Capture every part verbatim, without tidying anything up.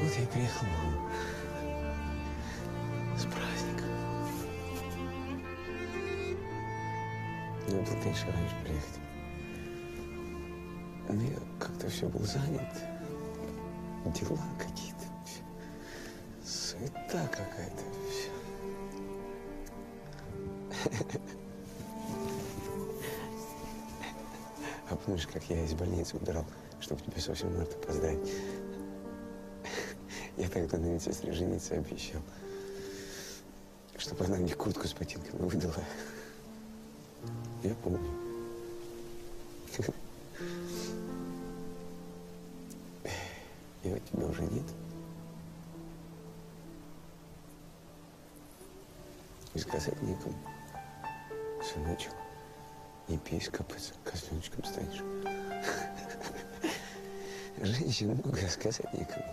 Вот я и приехал, мама. С праздником. Я был, конечно, раньше приехать. Но я как-то все был занят. Дела какие-то. Суета какая-то. А помнишь, как я из больницы удрал, чтобы тебя с восьмым марта поздравить? Я тогда на медсестре жениться обещал, чтобы она мне куртку с ботинками выдала. Я помню. И вот тебя уже нет. И сказать некому. Сыночек, не пей скопыться, козленочком станешь. Женщин много, сказать некому.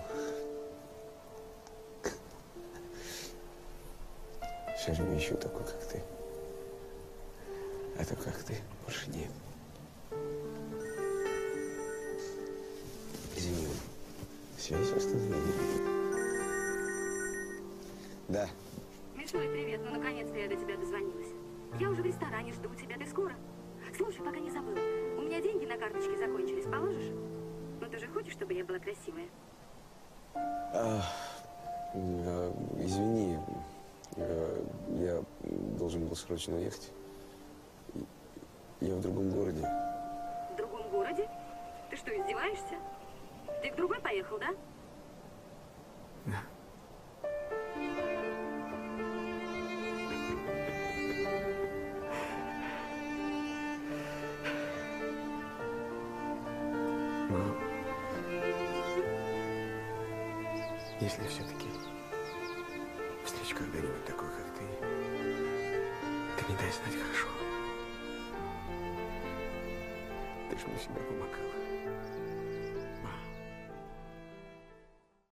Все время ищу такой, как ты. А то, как ты, больше нет. Извини, связь восстановили. Да. Мишель, привет. Ну, наконец-то я до тебя дозвонилась. Я уже в ресторане, жду тебя. Ты скоро? Слушай, пока не забыла. У меня деньги на карточке закончились. Положишь? Ну, ты же хочешь, чтобы я была красивая? А, а, извини. А, я должен был срочно уехать. Я в другом городе. В другом городе? Ты что, издеваешься? Ты в другой поехал, да? Да. Мам, если все-таки встречу когда-нибудь такой, как ты, ты мне дай знать, хорошо? Ты ж мне всегда помогала.